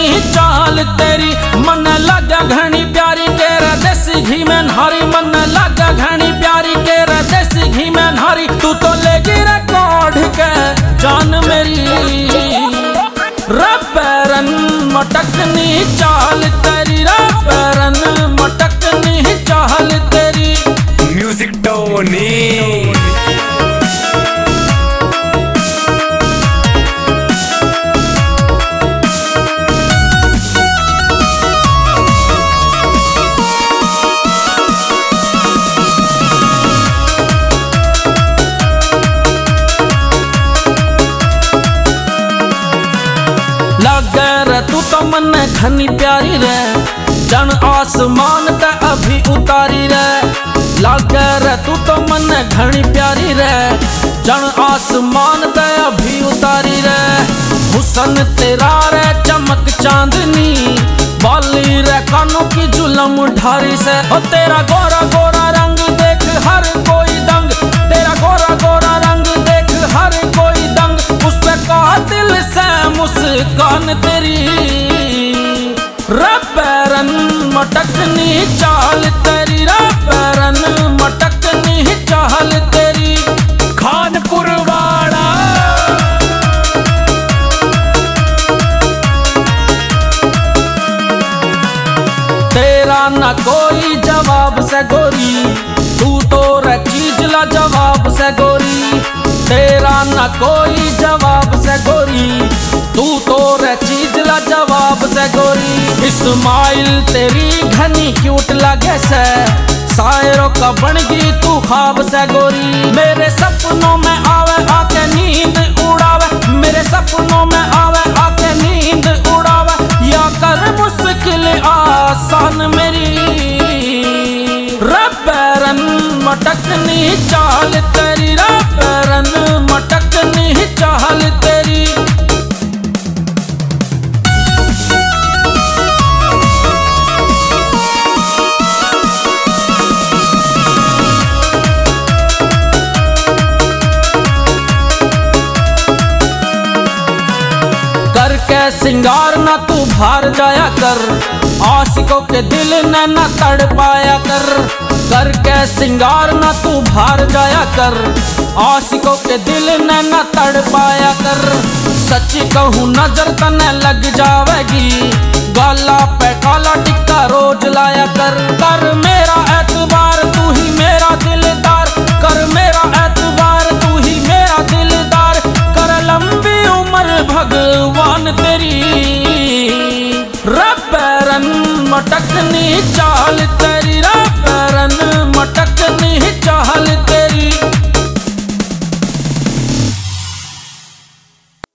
चाल तेरी मन लगा घनी प्यारी तेरा देसी घी में नहारी मन लगा घनी प्यारी तेरा देसी घी में नहारी तू तो लेगी रिकॉर्ड के जान मेरी रबरन मटकनी चाल तेरी रबरन मटकनी चाल तेरी म्यूजिक टोनी तू तो मन घनी प्यारी रे जन आसमान ते अभी उतारी रे लागे रे तू तो मन घनी प्यारी रे जन आसमान ते अभी उतारी रे हुसन तेरा रे चमक चांदनी बाली रे कानों की जुलम ढारी से ओ तेरा गोरा गोरा रंग देख हर कोई दंग तेरा गोरा गोरा रंग देख हर कोई दंग उस पे कातिल से मुस्कान तेरी रबरन मटकनी चाल तेरी रबरन मटकनी चाल तेरी खानपुर वाला तेरा न कोई जवाब से गोरी तू तो रे चीज ला जवाब से गोरी तेरा न कोई जवाब से गोरी तू तो रे चीज ला जवाब से गोरी इस्माइल तेरी घनी क्यूट लगे से शायरों का बनगी तू ख्वाब से गोरी मेरे सपनों में आवे आके नींद उड़ावे मेरे सपनों में आवे आके नींद उड़ावे या कर मुश्किल आसान मेरी रबरन मटकनी चाल तेरी रबरन मटकनी चाल तेरी करके सिंगार ना तू भार जाया कर आशिकों के दिल न तड़ पाया कर करके सिंगार ना तू भार जाया कर आशिकों के दिल न तड़ पाया कर सच्ची कहूँ नजर तने लग जावेगी गाला पे काला टिक्का रोज लाया कर मेरा एतबार तू ही मेरा दिलदार कर मेरा एतबार तू ही मेरा दिलदार कर लंबी उम्र भगवान तेरी रबरन मटकनी चाल तेरी